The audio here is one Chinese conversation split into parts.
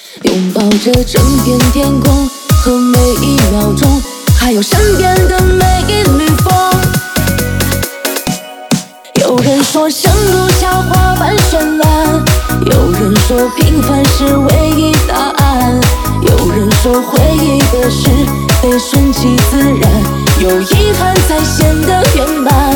拥抱着整片天空和每一秒钟，还有身边的每一缕风。有人说生如夏花般绚烂，有人说平凡是唯一答案，有人说回忆的事得顺其自然，有遗憾才显得圆满。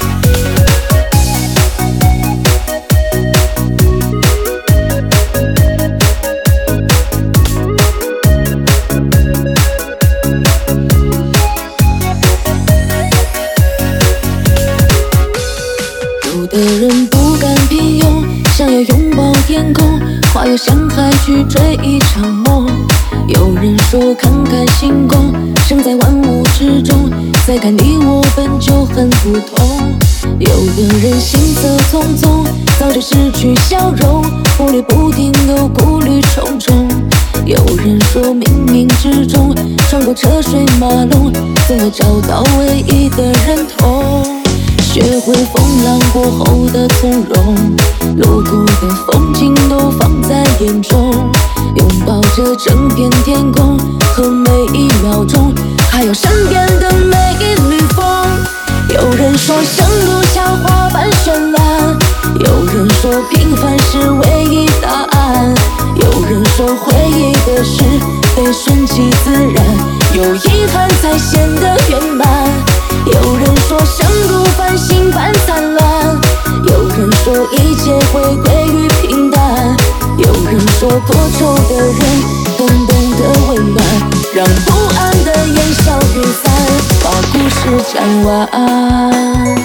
有的人不甘平庸，想要拥抱天空，跨越山海去追一场梦。有人说看看星空，生在万物之中，再看你我本就很不同。有的人行色匆匆，早就失去笑容，步履不停又顾虑重重。有人说冥冥之中，穿过车水马龙，总会找到唯一的认同。学会风浪过后的从容，路过的风景都放在眼中，拥抱着整片天空和每一秒钟，还有身边的每一缕风。有人说生如夏花般绚烂，有人说平凡是唯一答案，有人说回忆的事得顺其自然，有遗憾才显得圆满。有人说生如繁星般灿烂，有人说一切会归于平淡，有人说多愁的人更懂得温暖，让不安的烟消云散，把故事讲完。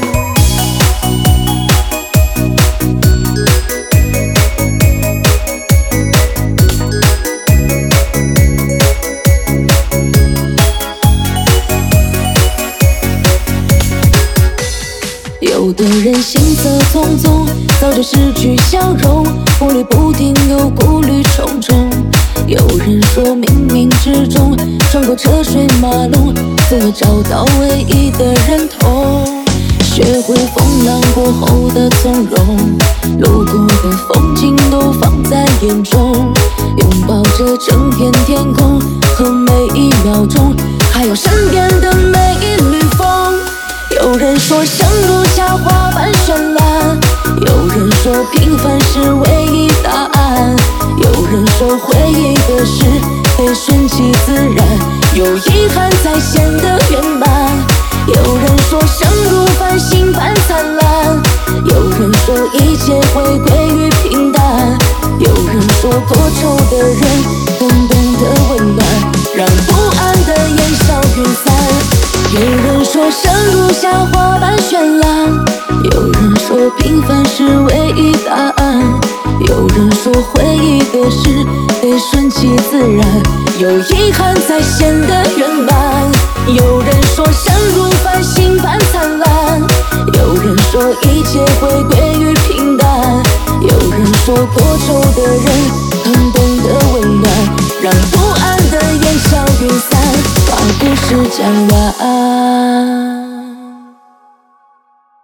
有的人行色匆匆，早就失去笑容，步履不停又顾虑重重。有人说冥冥之中，穿过车水马龙，总会找到唯一的认同。学会风浪过后的从容，路过的风景都放在眼中，拥抱着整片天空和每一秒钟，还有身边的每一缕风。有人说生如夏花般绚烂，有人说平凡是唯一答案，有人说回忆的事得顺其自然，有遗憾才显得圆满。有人说生如繁星般灿烂，有人说一切会归于平淡，有人说多愁的人更懂得温暖，让不安的烟消云散。有人说生如夏花般绚烂，有人说平凡是唯一答案，有人说回忆的事得顺其自然，有遗憾才显得圆